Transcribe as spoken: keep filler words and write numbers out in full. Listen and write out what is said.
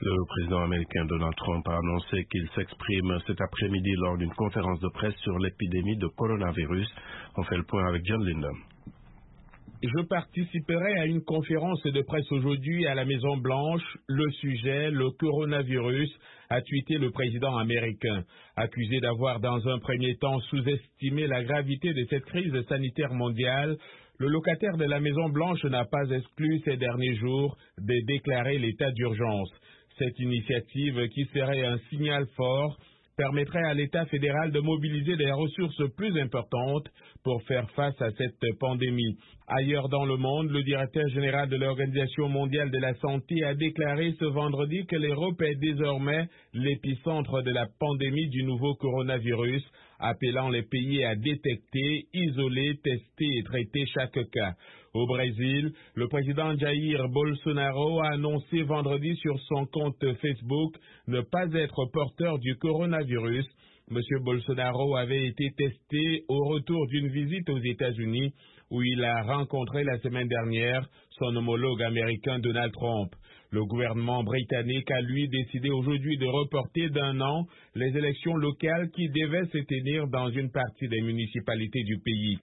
Le président américain Donald Trump a annoncé qu'il s'exprime cet après-midi lors d'une conférence de presse sur l'épidémie de coronavirus. On fait le point avec John Linden. Je participerai à une conférence de presse aujourd'hui à la Maison-Blanche. Le sujet, le coronavirus, a tweeté le président américain. Accusé d'avoir dans un premier temps sous-estimé la gravité de cette crise sanitaire mondiale, le locataire de la Maison-Blanche n'a pas exclu ces derniers jours de déclarer l'état d'urgence. Cette initiative, qui serait un signal fort, permettrait à l'État fédéral de mobiliser des ressources plus importantes pour faire face à cette pandémie. Ailleurs dans le monde, le directeur général de l'Organisation mondiale de la santé a déclaré ce vendredi que l'Europe est désormais l'épicentre de la pandémie du nouveau coronavirus, appelant les pays à détecter, isoler, tester et traiter chaque cas. Au Brésil, le président Jair Bolsonaro a annoncé vendredi sur son compte Facebook ne pas être porteur du coronavirus. Monsieur Bolsonaro avait été testé au retour d'une visite aux États-Unis où il a rencontré la semaine dernière son homologue américain Donald Trump. Le gouvernement britannique a lui décidé aujourd'hui de reporter d'un an les élections locales qui devaient se tenir dans une partie des municipalités du pays.